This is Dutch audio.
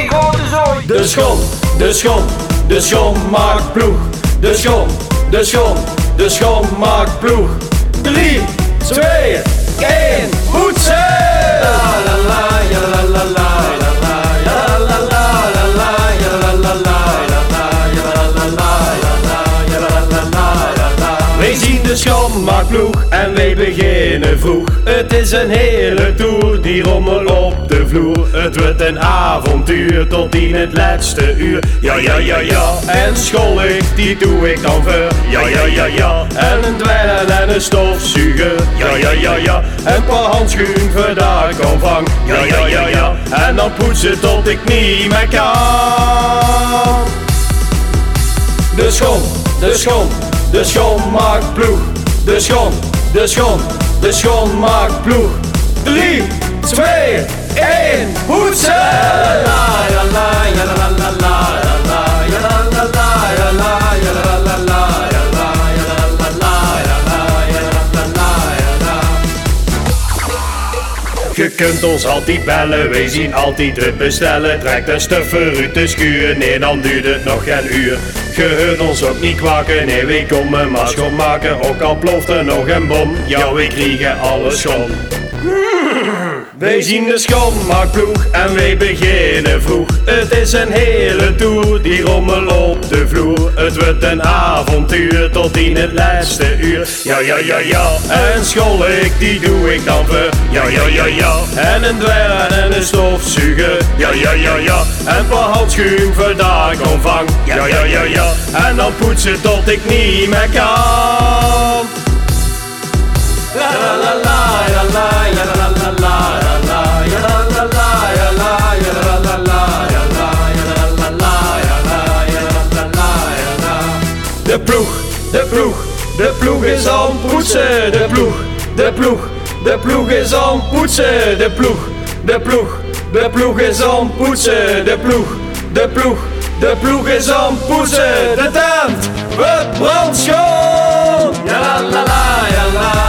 één grote zooi. De schoonmaakploeg. De schoonmaakploeg. 3, 2, 1, poetsen! La la la, ja la la la, ja la la la, ja la la la, ja la la. Wij zien de schoonmaakploeg en wij beginnen vroeg. Het is een hele tour, die rommel op de vloer. Het wordt een avontuur tot in het laatste uur. Ja, ja, ja, ja. En schollig, die doe ik dan ver. Ja, ja, ja, ja. En een dweil en een stofzuiger. Ja, ja, ja, ja. En een paar handschoen voor de omvang. Ja, ja, ja, ja. En dan poetsen tot ik niet meer kan. De schoonmaakploeg. De schoonmaakploeg. 3, 2, 1, poetsen! La la ja la la la, ja la la la, ja la la la, ja la la. Je kunt ons altijd bellen, wij zien altijd het bestellen. Trek de stuffer uit de schuur, nee dan duurt het nog geen uur. Je hoort ons ook niet kwaken, nee wij komen maar schoonmaken. Ook al ploft er nog een bom, ja wij kriegen alles schoon. Wij zien de schoonmaakploeg en wij beginnen vroeg. Het is een hele tour, die rommel op de vloer. Het wordt een avontuur tot in het laatste uur. Ja, ja, ja, ja. En schollig, die doe ik dan ver. Ja, ja, ja, ja. En een dweil en een stofzuiger. Ja, ja, ja, ja. En een paar handschoen voor dakomvang. Ja, ja, ja, ja. En dan poetsen tot ik niet meer kan. La la la la la ja la la la la ja la la la ja la ja la la la ja la ja la la ja la ja la la. De ploeg is aan poetsen. De ploeg is aan poetsen. De ploeg is aan poetsen. De ploeg is aan poetsen. De tent wordt brandschoon. Ja la la ja la.